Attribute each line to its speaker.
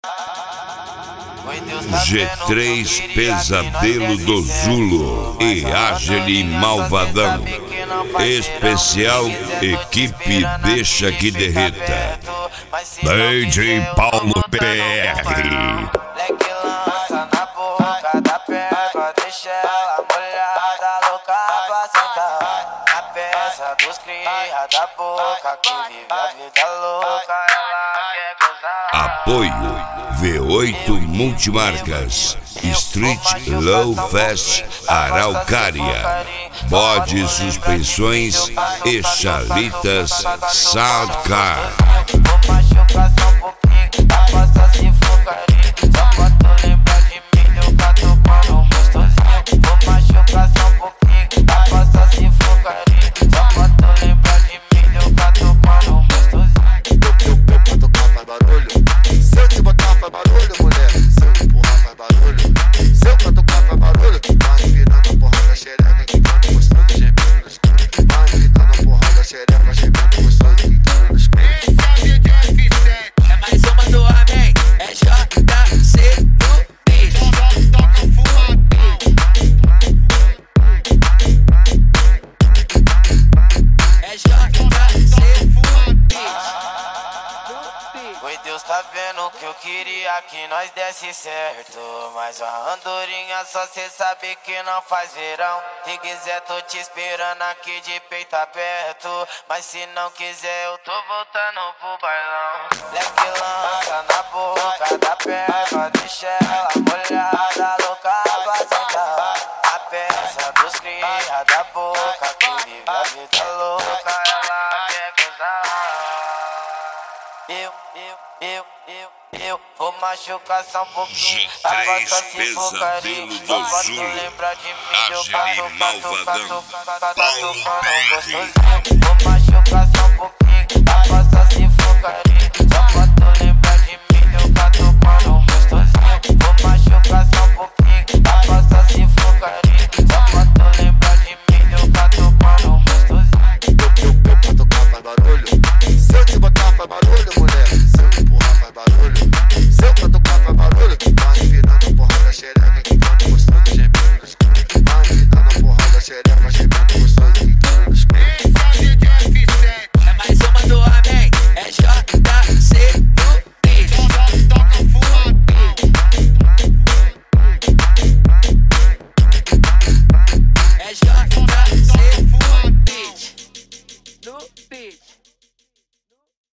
Speaker 1: G3 Pesadelo do Zulo e Ágil Malvadão. Especial Equipe Deixa que Derreta. DJ Paulo PR.
Speaker 2: Leque lança na boca da pega, deixa ela molhada, louca pra sentar. A peça dos cria da boca, que vive a vida louca, ela quer gozar.
Speaker 1: Apoio V8 Multimarcas, Street Low Fast Araucária, Bode Suspensões e Chalitas Soundcar.
Speaker 2: Vou machucar só um pouquinho, dá pra só se focar. Só pra tu lembrar de mim, eu gato mano gostosinho. Vou machucar só um pouquinho, dá pra só se focar. Só pra tu lembrar de mim, eu gato mano gostosinho.
Speaker 3: Eu pra tocar faz barulho. Se eu te botar faz barulho, mulher. Se eu empurrar faz barulho. Se eu pra tocar faz barulho. Vai virando a porra da xereca, quicando gostoso, gemendo no escuro. Vai virando a porra da xereca, gemendo gostoso, quicando no escuro.
Speaker 4: Esse é o DJ F7, é mais uma do homem, é JC no beat. Toca fumadinho. É JC no beat.
Speaker 2: Oi, Deus tá vendo que eu queria que nós desse certo, mas a andorinha só cê sabe que não faz verão. Se quiser tô te esperando aqui de peito aberto, mas se não quiser eu tô voltando pro bailão. Leque lança na boca da pega, deixa ela molhada, louca pra sentar. A peça dos cria da boca, que vive a vida louca, ela quer gozar. Eu vou machucar só um pouquinho.
Speaker 1: G3 Pesadelo do Zulo, Ágil Malvadão.
Speaker 2: Vou machucar só um pouquinho.